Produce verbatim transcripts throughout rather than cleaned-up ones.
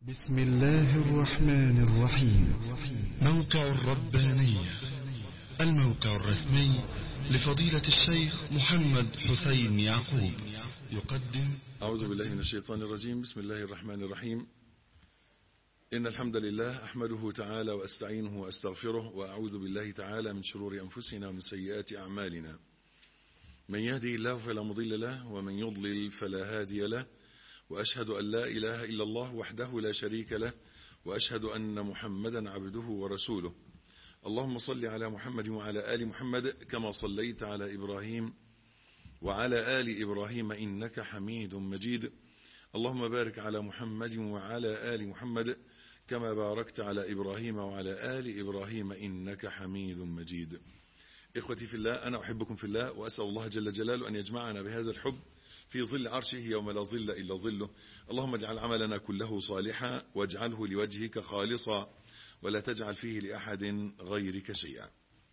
بسم الله الرحمن الرحيم. موقع الربانية، الموقع الرسمي لفضيلة الشيخ محمد حسين يعقوب، يقدم. أعوذ بالله من الشيطان الرجيم. بسم الله الرحمن الرحيم. إن الحمد لله أحمده تعالى وأستعينه وأستغفره، وأعوذ بالله تعالى من شرور أنفسنا ومن سيئات أعمالنا. من يهدي الله فلا مضل له، ومن يضلل فلا هادي له، وأشهد أن لا إله إلا الله وحده لا شريك له، وأشهد أن محمدا عبده ورسوله. اللهم صل على محمد وعلى آل محمد كما صليت على إبراهيم وعلى آل إبراهيم إنك حميد مجيد. اللهم بارك على محمد وعلى آل محمد كما باركت على إبراهيم وعلى آل إبراهيم إنك حميد مجيد. إخوتي في الله، أنا أحبكم في الله، وأسأل الله جل جلاله أن يجمعنا بهذا الحب في ظل عرشه يوم لا ظل إلا ظله. اللهم اجعل عملنا كله صالحا، واجعله لوجهك خالصا، ولا تجعل فيه لأحد غيرك شيئا.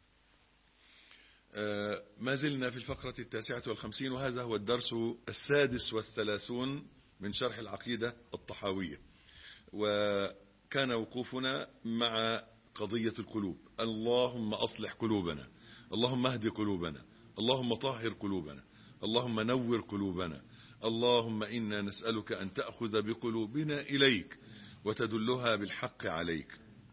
ما زلنا في الفقرة التاسعة والخمسين، وهذا هو الدرس السادس والثلاثون من شرح العقيدة الطحاوية، وكان وقوفنا مع قضية القلوب. اللهم أصلح قلوبنا، اللهم اهد قلوبنا، اللهم طهر قلوبنا، اللهم نور قلوبنا، اللهم إنا نسألك أن تأخذ بقلوبنا إليك وتدلها بالحق عليك.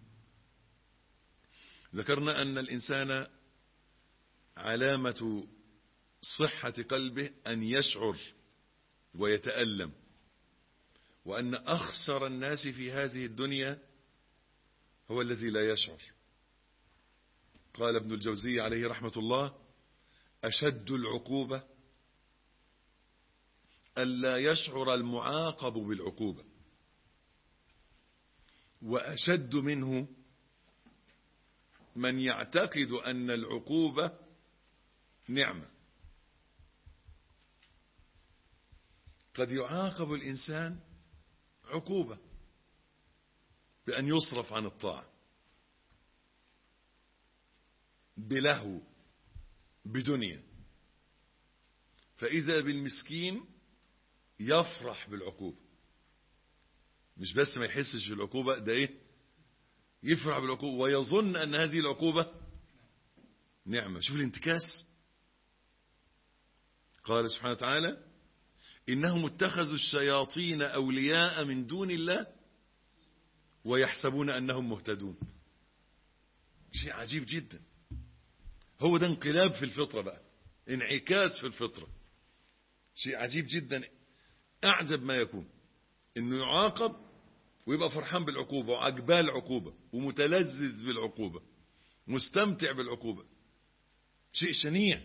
ذكرنا أن الإنسان علامة صحة قلبه أن يشعر ويتألم، وأن أخسر الناس في هذه الدنيا هو الذي لا يشعر. قال ابن الجوزي عليه رحمة الله: أشد العقوبة ألا يشعر المعاقب بالعقوبة، وأشد منه من يعتقد أن العقوبة نعمة. قد يعاقب الإنسان عقوبة بأن يصرف عن الطاعة، بلهو، بدنيا، فإذا بالمسكين يفرح بالعقوبة. مش بس ما يحسش بالعقوبة، ده ايه، يفرح بالعقوبة ويظن أن هذه العقوبة نعمة. شوف الانتكاس. قال سبحانه وتعالى: إنهم اتخذوا الشياطين أولياء من دون الله ويحسبون أنهم مهتدون. شيء عجيب جدا. هو ده انقلاب في الفطرة بقى، انعكاس في الفطرة. شيء عجيب جدا، أعجب ما يكون إنه يعاقب ويبقى فرحان بالعقوبة وعجباه العقوبة ومتلذذ بالعقوبة، مستمتع بالعقوبة. شيء شنيع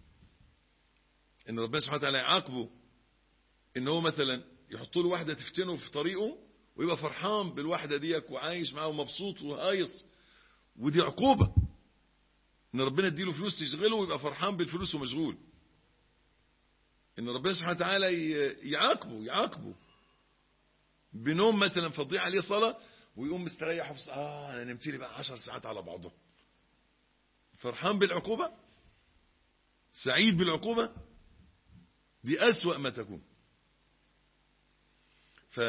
إن ربنا سبحانه وتعالى يعاقبه، إن هو مثلا يحط له واحدة تفتنه في طريقه ويبقى فرحان بالواحدة ديك وعايش معاه ومبسوط وهايص، ودي عقوبة. إن ربنا يديله فلوس تشغله ويبقى فرحان بالفلوس ومشغول. إن ربنا سبحانه وتعالى يعاقبه يعاقبه بنوم مثلا فضيع عليه صلاة ويقوم مستريح وفص... آه أنا نمت لي بقى عشر ساعات على بعضه. فرحان بالعقوبة، سعيد بالعقوبة، دي أسوأ ما تكون. ف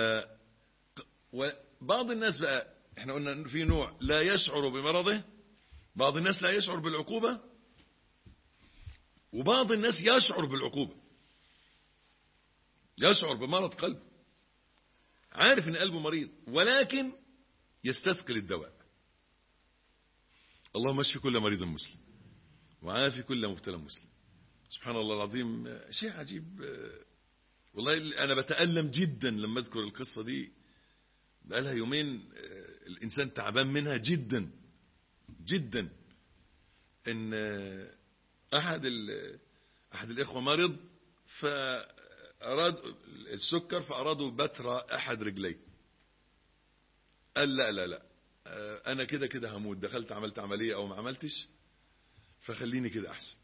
وبعض الناس بقى، احنا قلنا في نوع لا يشعر بمرضه، بعض الناس لا يشعر بالعقوبة، وبعض الناس يشعر بالعقوبة، يشعر بمرض قلب، عارف ان قلبه مريض ولكن يستثقل الدواء. اللهم اشفي كل مريض مسلم وعافي كل مبتلى مسلم. سبحان الله العظيم، شيء عجيب والله. انا بتألم جدا لما اذكر القصة دي، بقالها يومين الانسان تعبان منها جدا جدا. ان احد احد الاخوة مرض، فاراد السكر، فارادوا بتر احد رجليه. قال لا لا لا انا كده كده هموت، دخلت عملت عملية او ما عملتش، فخليني كده احسن.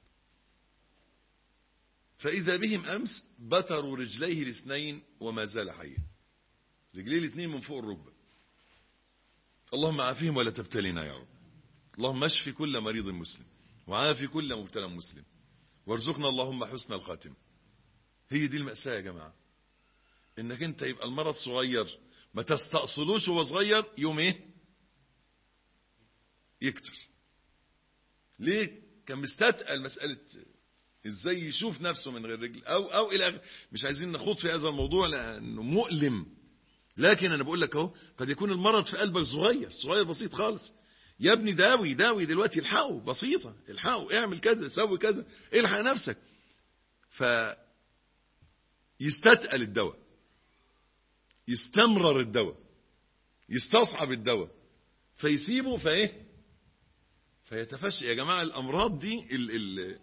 فاذا بهم امس بتروا رجليه الاثنين وما زال حيا، رجليه الاثنين من فوق الركبة. اللهم عافيهم ولا تبتلنا يا رب. اللهم اشفي كل مريض مسلم وعافي كل مبتلى مسلم، وارزقنا اللهم حسن الخاتمة. هي دي المأساة يا جماعة، انك انت يبقى المرض صغير ما تستأصلوش وهو صغير يوم ايه يكتر. ليه؟ كان مستثقل مسألة ازاي يشوف نفسه من غير رجل او او الى مش عايزين نخوض في هذا الموضوع لانه مؤلم، لكن انا بقول لك اهو قد يكون المرض في قلبك صغير صغير بسيط خالص. يا ابني داوي داوي دلوقتي، الحقه بسيطة، الحقه اعمل كذا سوي كذا، الحق نفسك. ف يستثقل الدواء، يستمرر الدواء، يستصعب الدواء، فيسيبه فايه فيتفشى. يا جماعة الامراض دي ال ال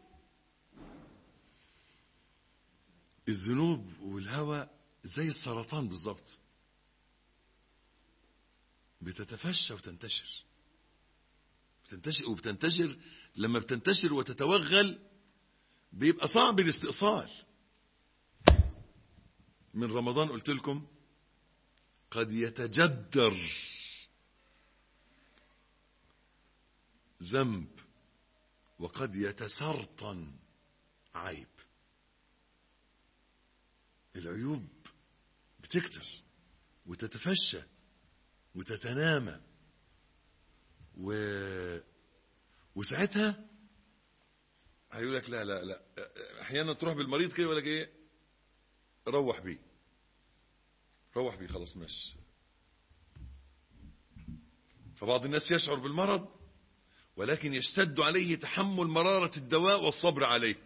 الذنوب والهوى زي السرطان بالظبط، بتتفشى وتنتشر بتنتشر وبتنتشر. لما بتنتشر وتتوغل بيبقى صعب الاستئصال. من رمضان قلت لكم قد يتجدر ذنب وقد يتسرطن عيب. العيوب بتكتر وتتفشى وتتنامى و... وساعتها هيقول لك لا لا لا. احيانا تروح بالمريض كده يقول لك ايه روح بيه روح بيه خلاص ماشي. فبعض الناس يشعر بالمرض ولكن يشتد عليه تحمل مرارة الدواء والصبر عليه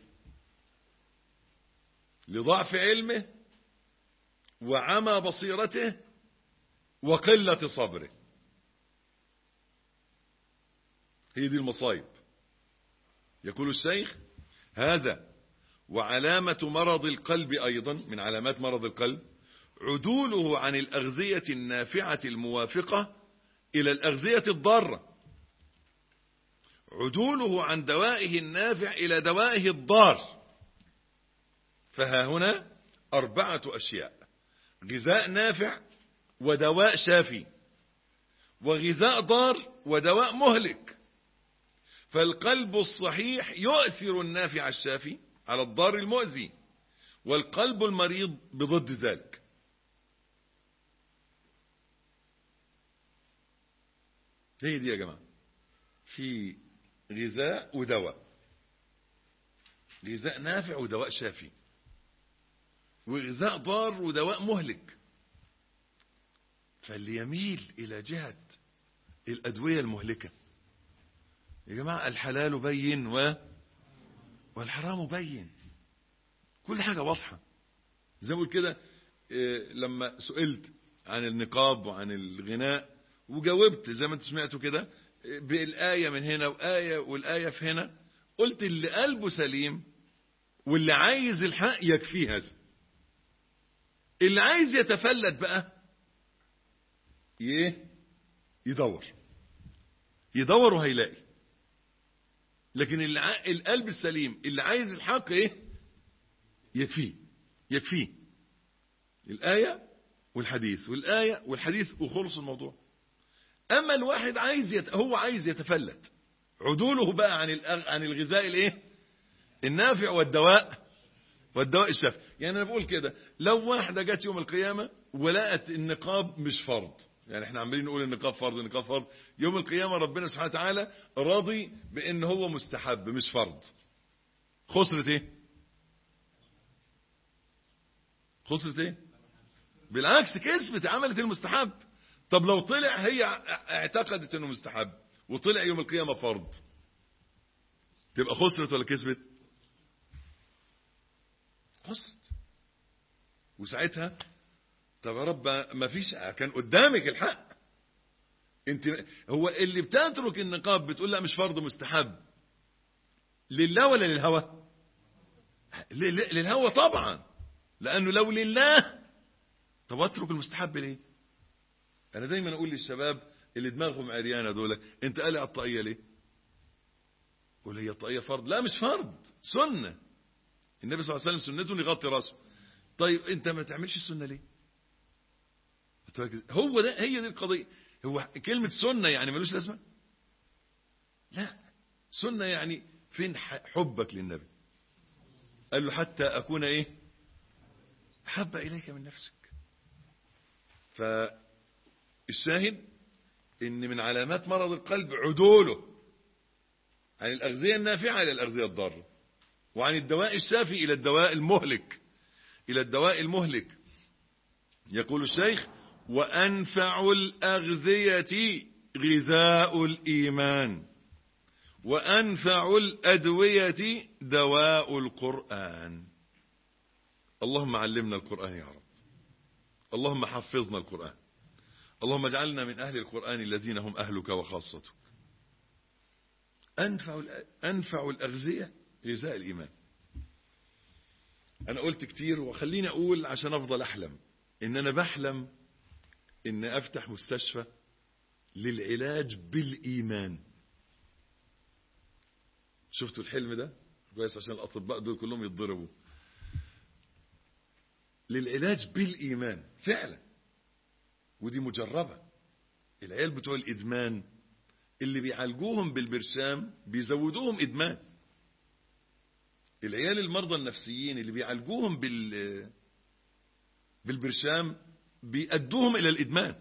لضعف علمه وعمى بصيرته وقلة صبره. هي دي المصايب. يقول الشيخ هذا وعلامة مرض القلب أيضا، من علامات مرض القلب عدوله عن الأغذية النافعة الموافقة إلى الأغذية الضارة، عدوله عن دوائه النافع إلى دوائه الضار. فها هنا أربعة أشياء: غذاء نافع ودواء شافي، وغذاء ضار ودواء مهلك. فالقلب الصحيح يؤثر النافع الشافي على الضار المؤذي، والقلب المريض بضد ذلك. هي دي يا جماعة، في غذاء ودواء، غذاء نافع ودواء شافي، وغذاء ضار ودواء مهلك. فاللي يميل إلى جهة الأدوية المهلكة يا جماعة، الحلال بين و... والحرام بين، كل حاجة واضحة. زي ما قلت كده إيه لما سئلت عن النقاب وعن الغناء وجاوبت زي ما انتم سمعتوا كده إيه بالآية من هنا وآية والآية في هنا، قلت اللي قلبه سليم واللي عايز الحق يكفيه هذا. اللي عايز يتفلت بقى ايه يدور يدور وهيلاقي. لكن اللي ع... القلب السليم اللي عايز الحق ايه يكفيه يكفيه الآية والحديث والآية والحديث وخلص الموضوع. اما الواحد عايز يت... هو عايز يتفلت، عدوله بقى عن ال... عن الغذاء الايه النافع والدواء والدواء الشافي. يعني انا بقول كده، لو واحدة جت يوم القيامة ولقت النقاب مش فرض، يعني احنا عمالين نقول النقاب فرض النقاب فرض، يوم القيامة ربنا سبحانه وتعالى راضي بان هو مستحب مش فرض، خسرت ايه خسرت ايه بالعكس كسبت، عملت المستحب. طب لو طلع هي اعتقدت انه مستحب وطلع يوم القيامة فرض، تبقى خسرت ولا كسبت؟ خسرت. وساعتها طب يا رب ما فيش، كان قدامك الحق. انت هو اللي بتترك النقاب بتقول لا مش فرض مستحب، لله ولا للهوى؟ للهوى طبعا، لانه لو لله طب اترك المستحب ليه؟ انا دايما اقول للشباب اللي دماغهم عريانه دول، انت قالع الطاقيه ليه؟ قول هي الطاقيه فرض؟ لا مش فرض، سنه. النبي صلى الله عليه وسلم سنته يغطي راسه. طيب انت ما تعملش السنه ليه؟ هو ده، هي دي القضيه. هو كلمه سنه يعني ملوش لازمه؟ لا، سنه يعني فين حبك للنبي؟ قال له حتى اكون ايه احب اليك من نفسك. الشاهد ان من علامات مرض القلب عدوله عن الأغذية النافعة إلى الأغذية الضارة، وعن الدواء الشافي إلى الدواء المهلك إلى الدواء المهلك. يقول الشيخ: وأنفع الأغذية غذاء الإيمان، وأنفع الأدوية دواء القرآن. اللهم علمنا القرآن يا رب، اللهم حفظنا القرآن، اللهم اجعلنا من أهل القرآن الذين هم أهلك وخاصتك. أنفع أنفع الأغذية غذاء الإيمان. أنا قلت كتير وخليني أقول عشان أفضل أحلم، إن أنا بحلم إن أفتح مستشفى للعلاج بالإيمان. شفتوا الحلم ده كويس؟ عشان الأطباء دول كلهم يتضربوا. للعلاج بالإيمان فعلا، ودي مجربة. العيال بتوع الإدمان اللي بيعالجوهم بالبرشام بيزودوهم إدمان. العيال المرضى النفسيين اللي بيعالجوهم بال بالبرشام بيأدوهم إلى الإدمان.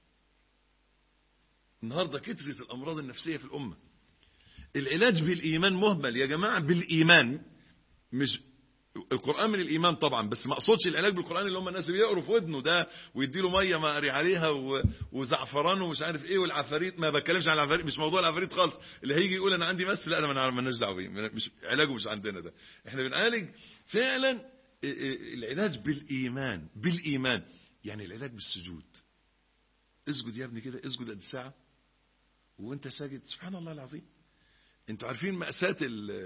النهاردة كثرة الأمراض النفسية في الأمة. العلاج بالإيمان مهمل يا جماعة. بالإيمان، مش القرآن من الإيمان طبعا، بس ما أقصدش العلاج بالقرآن اللي هم الناس بيقروا في ودنه ده ويديله مية مقري عليها وزعفران ومش عارف ايه والعفاريت. ما بتكلمش عن العفاريت، مش موضوع العفاريت خالص. اللي هيجي يقول انا عندي مس، لا انا ما لناش دعوه بيه، مش علاجه، مش عندنا ده. احنا بنعالج فعلا العلاج بالإيمان. بالإيمان يعني العلاج بالسجود. اسجد يا ابني كده، اسجد قد ساعة وانت ساجد سبحان الله العظيم. انتوا عارفين مأساة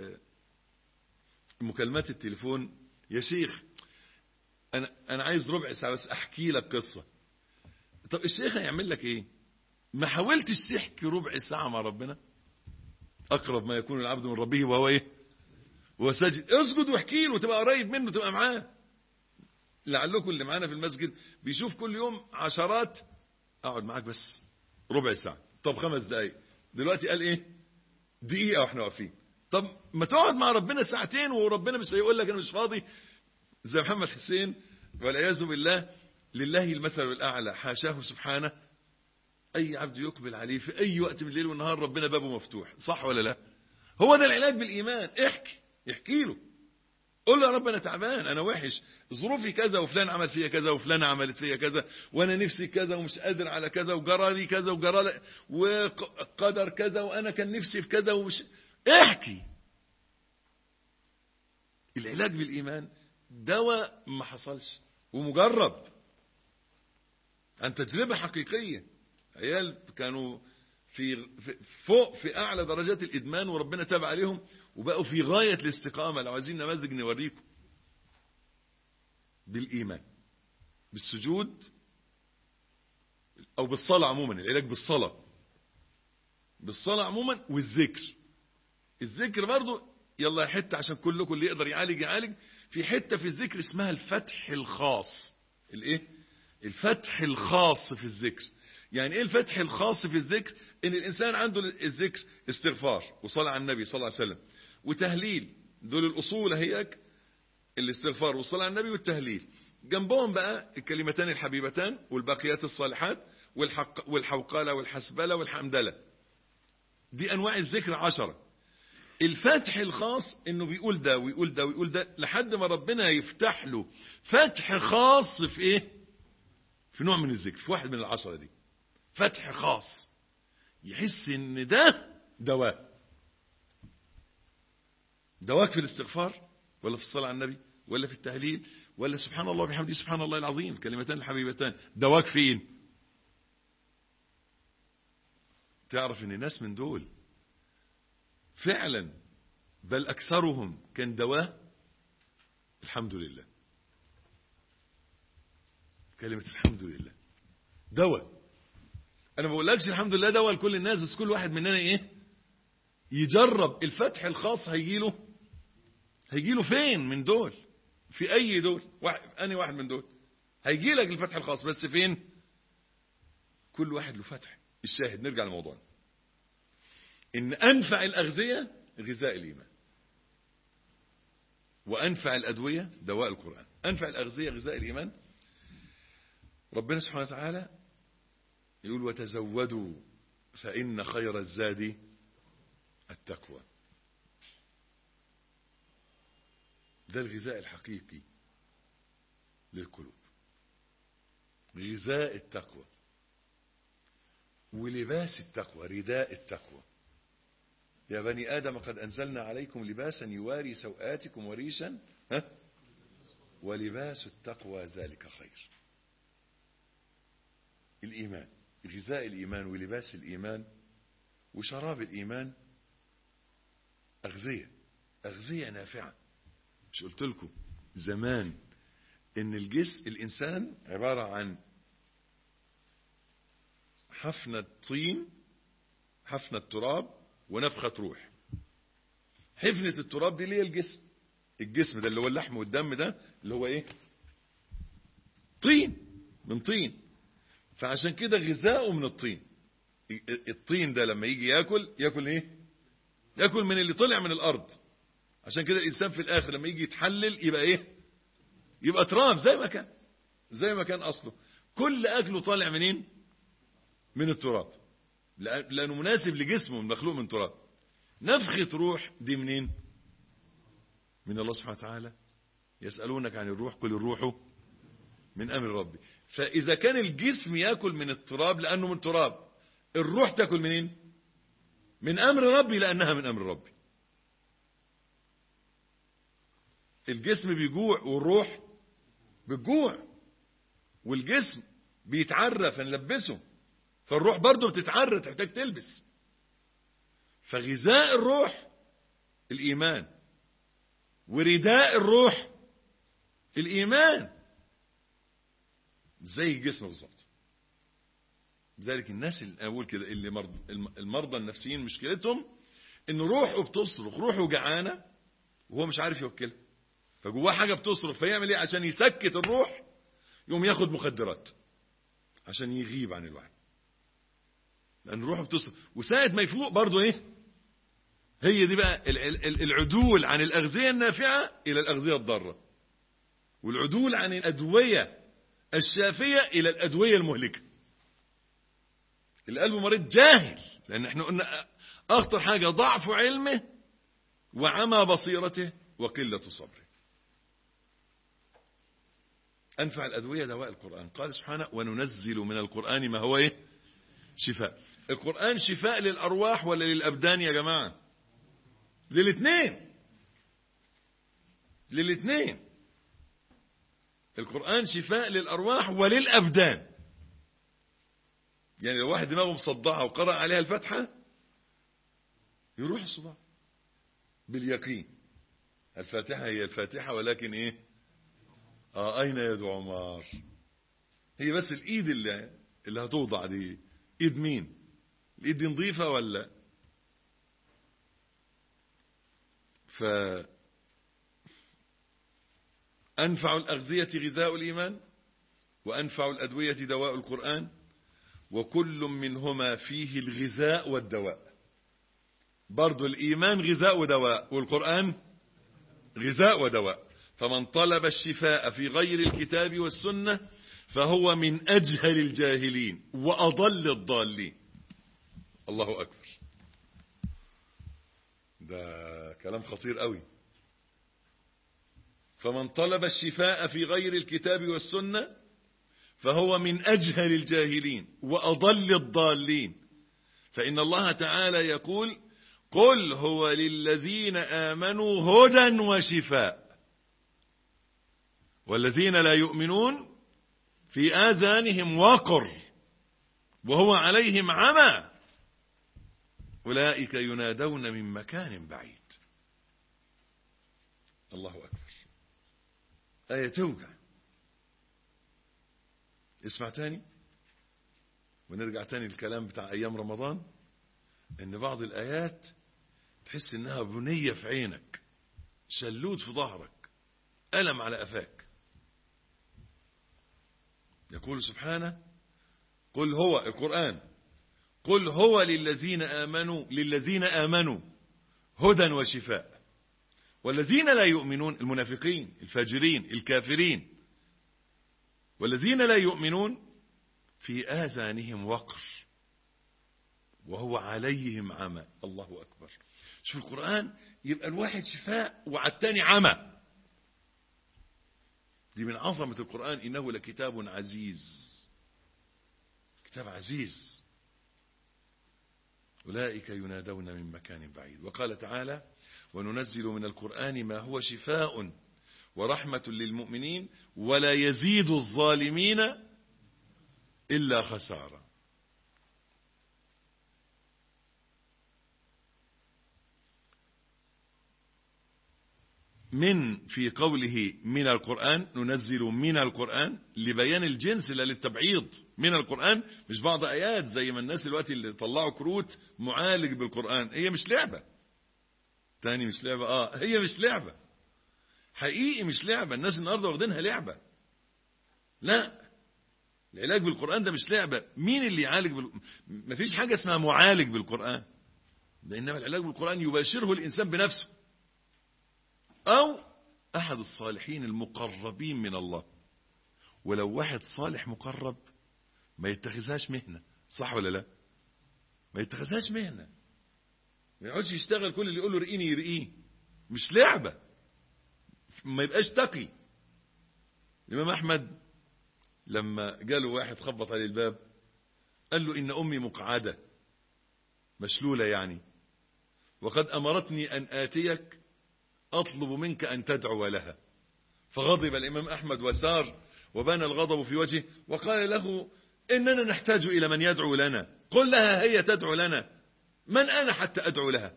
مكالمات التليفون؟ يا شيخ انا انا عايز ربع ساعة بس احكي لك قصة. طب الشيخ هيعمل لك ايه؟ ما حاولتش تحكي ربع ساعة مع ربنا؟ اقرب ما يكون العبد من ربه وهو ايه؟ وهو ساجد. اسجد واحكي له، تبقى قريب منه، تبقى معاه. لعلكم اللي معانا في المسجد بيشوف كل يوم عشرات. اقعد معاك بس ربع ساعة، طب خمس دقايق، دلوقتي قال ايه؟ دقيقة واحنا واقفين. طب ما تقعد مع ربنا ساعتين وربنا مش هيقول لك انا مش فاضي زي محمد حسين والعياذ بالله. لله المثل الاعلى، حاشاه سبحانه. اي عبد يقبل عليه في اي وقت من الليل والنهار ربنا بابه مفتوح، صح ولا لا؟ هو ده العلاج بالايمان. احكي احكي له، قول له يا رب انا تعبان، انا وحش، ظروفي كذا، وفلان عمل فيا كذا، وفلانه عملت فيا كذا، وانا نفسي كذا ومش قادر على كذا، وجرى لي كذا وجرى لي وقدر كذا، وانا كان نفسي في كذا ومش. احكي. العلاج بالايمان دواء ما حصلش ومجرب عن تجربة حقيقية. عيال كانوا في فوق في اعلى درجات الادمان وربنا تاب عليهم وبقوا في غاية الاستقامة. لو عايزين نماذج نوريكم. بالايمان، بالسجود او بالصلاة عموما. العلاج بالصلاة، بالصلاة عموما، والذكر. الذكر برضو يلا حتة عشان كلكم اللي يقدر يعالج يعالج. في حتة في الذكر اسمها الفتح الخاص. الايه؟ الفتح الخاص في الذكر. يعني ايه الفتح الخاص في الذكر؟ ان الانسان عنده الذكر استغفار وصلاة على النبي صلى الله عليه وسلم وتهليل. دول الاصول هيك، الاستغفار والصلاة على النبي والتهليل. جنبهم بقى الكلمتان الحبيبتان والباقيات الصالحات والحق والحوقلة والحسبلة والحمدلة. دي انواع الذكر عشرة. الفتح الخاص انه بيقول ده ويقول ده ويقول ده لحد ما ربنا يفتح له فتح خاص في ايه؟ في نوع من الذكر، في واحد من العشرة دي. فتح خاص يحس ان ده دواء. دواك في الاستغفار ولا في الصلاة على النبي ولا في التهليل ولا سبحان الله وبحمده سبحان الله العظيم، كلمتان الحبيبتان. دواك فين؟ تعرف ان ناس من دول فعلا بل أكثرهم كان دواه الحمد لله. كلمة الحمد لله دواء. أنا ما بقولكش الحمد لله دواء لكل الناس، بس كل واحد مننا إيه؟ يجرب الفتح الخاص. هيجيله هيجيله فين من دول؟ في أي دول؟ واحد أني واحد من دول هيجيلك الفتح الخاص، بس فين؟ كل واحد له فتح. الشاهد نرجع لموضوعنا، إن أنفع الأغذية غذاء الإيمان، وأنفع الأدوية دواء القرآن. أنفع الأغذية غذاء الإيمان. ربنا سبحانه وتعالى يقول وتزودوا فإن خير الزاد التقوى. ده الغذاء الحقيقي للقلوب، غذاء التقوى ولباس التقوى، رداء التقوى. يا بني آدم قد أنزلنا عليكم لباسا يواري سوآتكم وريشا ها ولباس التقوى ذلك خير. الإيمان، غذاء الإيمان ولباس الإيمان وشراب الإيمان أغذية، أغذية نافعة. مش قلت لكم زمان إن الجسم الإنسان عبارة عن حفنة طين، حفنة تراب ونفخة روح. حفنة التراب دي اللي هي الجسم، الجسم ده اللي هو اللحم والدم، ده اللي هو ايه؟ طين، من طين. فعشان كده غذاؤه من الطين. الطين ده لما يجي ياكل ياكل ايه؟ ياكل من اللي طلع من الارض. عشان كده الانسان في الاخر لما يجي يتحلل يبقى ايه؟ يبقى تراب زي ما كان، زي ما كان اصله. كل اكله طالع منين؟ من التراب، لانه مناسب لجسمه، مخلوق من تراب. نفخة روح دي منين؟ من الله سبحانه وتعالى. يسألونك عن الروح قل الروح من امر ربي. فاذا كان الجسم ياكل من التراب لانه من تراب، الروح تاكل منين؟ من امر ربي لانها من امر ربي. الجسم بيجوع والروح بتجوع، والجسم بيتعرى فنلبسه، فالروح برضه بتتعرى تحتاج تلبس. فغذاء الروح الإيمان ورداء الروح الإيمان، زي الجسم بالظبط. لذلك الناس اللي أقول كده اللي مرض المرضى النفسيين مشكلتهم إن روحه بتصرخ، روحه جعانة وهو مش عارف يوكلها، فجواه حاجة بتصرخ، فيعمل إيه عشان يسكت الروح؟ يقوم ياخد مخدرات عشان يغيب عن الوعي، لأن روحه بتصرخ. وساعة ما يفوق برضه إيه؟ هي دي بقى العدول عن الأغذية النافعة إلى الأغذية الضارة، والعدول عن الأدوية الشافية إلى الأدوية المهلكة. القلب مريض جاهل، لأن احنا قلنا أخطر حاجة ضعف علمه وعمى بصيرته وقلة صبره. أنفع الأدوية دواء القرآن. قال سبحانه وننزل من القرآن ما هو إيه؟ شفاء. القرآن شفاء للأرواح ولا للأبدان يا جماعة؟ للاثنين، للاثنين. القرآن شفاء للأرواح وللأبدان. يعني لو واحد دماغه مصدعة وقرأ عليها الفاتحة يروح الصداع باليقين. الفاتحة هي الفاتحة، ولكن ايه؟ اه اين يد عمار؟ هي بس الايد اللي اللي هتوضع دي ايد مين؟ الايد دي نظيفة ولا؟ ف أنفع الأغذية غذاء الإيمان، وأنفع الأدوية دواء القرآن، وكل منهما فيه الغذاء والدواء. برضو الإيمان غذاء ودواء، والقرآن غذاء ودواء. فمن طلب الشفاء في غير الكتاب والسنة فهو من أجهل الجاهلين وأضل الضالين. الله أكبر، ده كلام خطير قوي. فمن طلب الشفاء في غير الكتاب والسنة فهو من أجهل الجاهلين وأضل الضالين. فإن الله تعالى يقول قل هو للذين آمنوا هدى وشفاء، والذين لا يؤمنون في آذانهم وقر وهو عليهم عمى أولئك ينادون من مكان بعيد. الله أكبر، آية توجع. اسمع تاني ونرجع تاني للكلام بتاع أيام رمضان. إن بعض الآيات تحس إنها بنية في عينك، شلود في ظهرك، ألم على أفاك. يقول سبحانه قل هو القرآن قل هو للذين آمنوا للذين آمنوا هدى وشفاء، والذين لا يؤمنون المنافقين الفاجرين الكافرين، والذين لا يؤمنون في آذانهم وقر وهو عليهم عمى. الله أكبر. شوف القرآن يبقى الواحد شفاء وعلى التاني عمى. دي من عظمة القرآن. إنه لكتاب عزيز، كتاب عزيز. أولئك ينادون من مكان بعيد. وقال تعالى وننزل من القرآن ما هو شفاء ورحمة للمؤمنين ولا يزيد الظالمين إلا خسارة. من في قوله من القرآن، ننزل من القرآن لبيان الجنس لا للتبعيض. من القرآن مش بعض آيات زي ما الناس دلوقتي اللي طلعوا كروت معالج بالقرآن. هي مش لعبة. تاني مش لعبة. اه هي مش لعبة حقيقي، مش لعبة. الناس النهارده واخدينها لعبة. لا، العلاج بالقرآن ده مش لعبة. مين اللي يعالج بال... مفيش حاجة اسمها معالج بالقرآن ده، إنما العلاج بالقرآن يباشره الإنسان بنفسه أو أحد الصالحين المقربين من الله. ولو واحد صالح مقرب ما يتخذهاش مهنة، صح ولا لا؟ ما يتخذهاش مهنة، ما يقعدش يشتغل كل اللي يقول له رقيني يرقيه. مش لعبة، ما يبقاش تقي. الإمام أحمد لما جاله واحد خبط عليه الباب قال له إن أمي مقعدة مشلولة يعني، وقد أمرتني أن آتيك أطلب منك أن تدعو لها. فغضب الإمام أحمد وسار وبان الغضب في وجهه وقال له إننا نحتاج إلى من يدعو لنا، قل لها هي تدعو لنا، من أنا حتى أدعو لها؟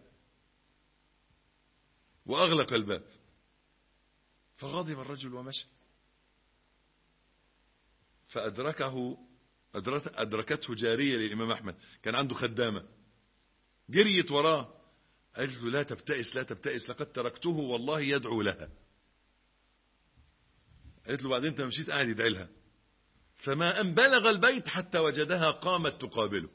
وأغلق الباب. فغضب الرجل ومشى. فأدركه أدركته جارية للإمام أحمد، كان عنده خدامة، جريت وراه قالت له لا تبتئس لا تبتئس لقد تركته والله يدعو لها. قالت له بعدين انت مشيت قاعد يدعي لها. فما أن بلغ البيت حتى وجدها قامت تقابله.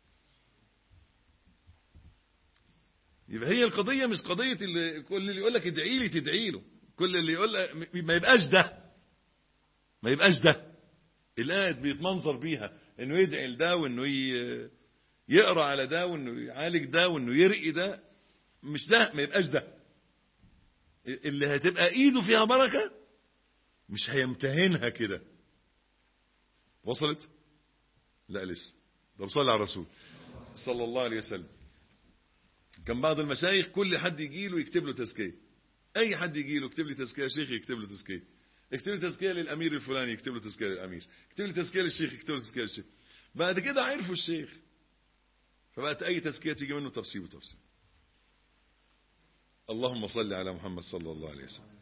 يبقى هي القضية مش قضية اللي كل اللي يقول لك ادعي لي تدعي له، كل اللي يقول لك ما يبقاش ده، ما يبقاش ده اللي قاعد بيتمنظر بيها انه يدعي لده وانه يقرأ على ده وانه يعالج ده وانه يرقي ده. مش ده، ما يبقاش ده. اللي هتبقى ايده فيها بركة مش هيمتهنها كده. وصلت؟ لا لسه. طب صلى على الرسول صلى الله عليه وسلم. كان بعض المشايخ كل حد يجي له يكتب له تزكية. اي حد يجي له يكتب لي تزكية شيخ، يكتب له تزكية. يكتب لي تزكية للامير الفلاني، يكتب له تزكية للامير. يكتب لي تزكية للشيخ، يكتب له تزكية للشيخ. بعد كده عرفوا الشيخ، فبقت اي تزكية تيجي منه تفسير وتفسير. اللهم صل على محمد صلى الله عليه وسلم.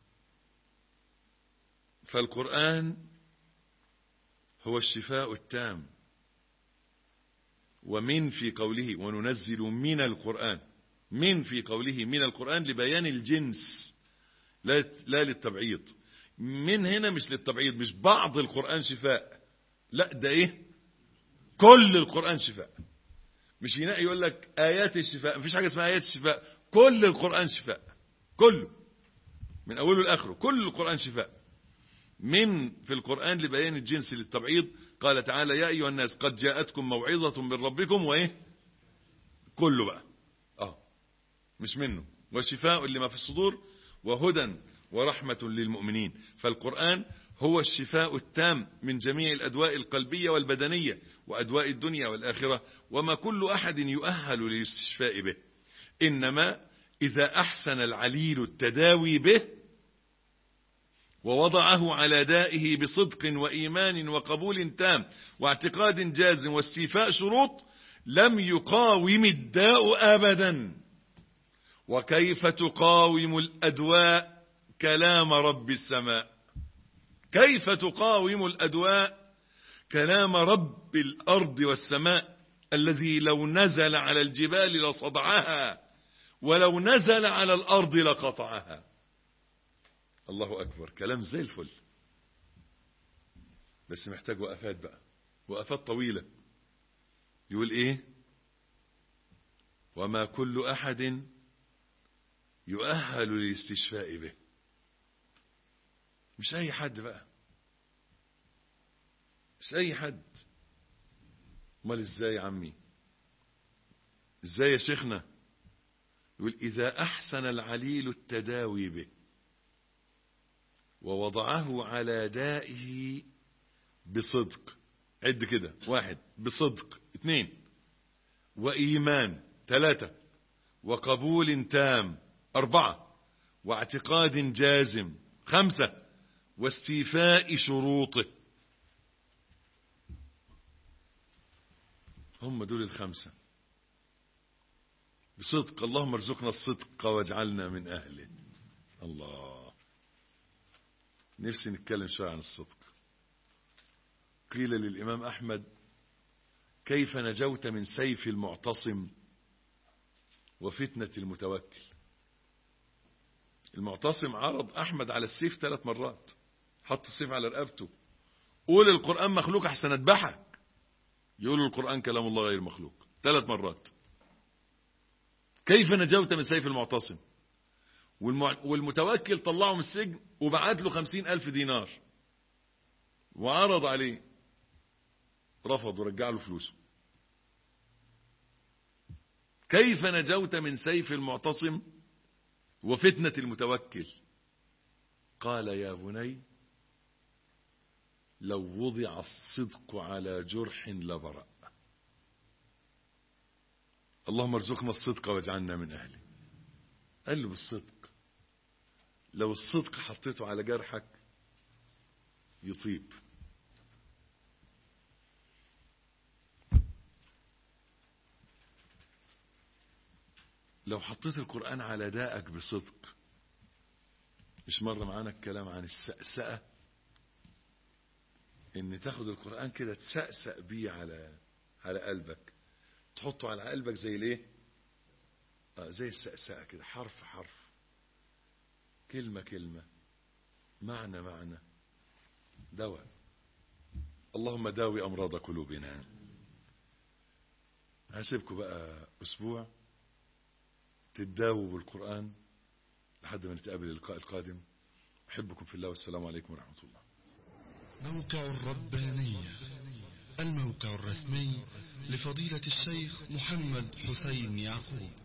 فالقرآن هو الشفاء التام. ومن في قوله وننزل من القرآن، من في قوله من القرآن لبيان الجنس لا لا للتبعيض. من هنا مش للتبعيض، مش بعض القرآن شفاء، لا ده ايه، كل القرآن شفاء. مش ينقي يقول لك آيات الشفاء، مفيش حاجة اسمها آيات الشفاء، كل القرآن شفاء، كله من أوله لآخره كل القرآن شفاء. من في القرآن لبيان الجنس للتبعيض. قال تعالى يا أيها الناس قد جاءتكم موعظة من ربكم وإيه كله بقى اه مش منه، وشفاء لما في الصدور وهدى ورحمة للمؤمنين. فالقرآن هو الشفاء التام من جميع الأدواء القلبية والبدنية وأدواء الدنيا والآخرة، وما كل أحد يؤهل للاستشفاء به، إنما إذا أحسن العليل التداوي به ووضعه على دائه بصدق وإيمان وقبول تام واعتقاد جازم واستيفاء شروط لم يقاوم الداء أبدا. وكيف تقاوم الأدواء كلام رب السماء؟ كيف تقاوم الأدواء كلام رب الأرض والسماء الذي لو نزل على الجبال لصدعها ولو نزل على الأرض لقطعها. الله أكبر، كلام زي الفل، بس محتاج وقفات بقى، وقفات طويلة. يقول إيه؟ وما كل أحد يؤهل للاستشفاء به. مش أي حد بقى، مش أي حد. امال ازاي يا عمي؟ ازاي يا شيخنا؟ يقول إذا أحسن العليل التداوي به ووضعه على دائه بصدق. عد كده: واحد، بصدق. اثنين، وإيمان. ثلاثة، وقبول تام. أربعة، واعتقاد جازم. خمسة، واستيفاء شروطه. هم دول الخمسة. بصدق. اللهم ارزقنا الصدق واجعلنا من أهله. الله. نفسي نتكلم شوية عن الصدق. قيل للإمام أحمد: كيف نجوت من سيف المعتصم وفتنة المتوكل؟ المعتصم عرض أحمد على السيف ثلاث مرات، حط السيف على رقبته: قول القرآن مخلوق أحسن أذبحك. يقول القرآن كلام الله غير مخلوق. ثلاث مرات. كيف نجوت من سيف المعتصم؟ والمتوكل طلعه من السجن وبعت له خمسين ألف دينار وعرض عليه، رفض ورجع له فلوسه. كيف نجوت من سيف المعتصم وفتنة المتوكل؟ قال: يا بني، لو وضع الصدق على جرح لبرأ. اللهم ارزقنا الصدق واجعلنا من أهله. قال له بالصدق، لو الصدق حطيته على جرحك يطيب. لو حطيت القرآن على دائك بصدق. مش مرة معانا الكلام عن السأسأة، ان تاخد القرآن كده تسأسأ بيه على على قلبك، تحطه على قلبك زي ليه آه زي السأسأة كده، حرف حرف، كلمة كلمة، معنى معنى، دواء. اللهم داوي أمراض قلوبنا. هسيبكم بقى أسبوع تتداووا بالقرآن لحد ما نتقابل اللقاء القادم. أحبكم في الله، والسلام عليكم ورحمة الله. موقع الربانية، الموقع الرسمي لفضيلة الشيخ محمد حسين يعقوب.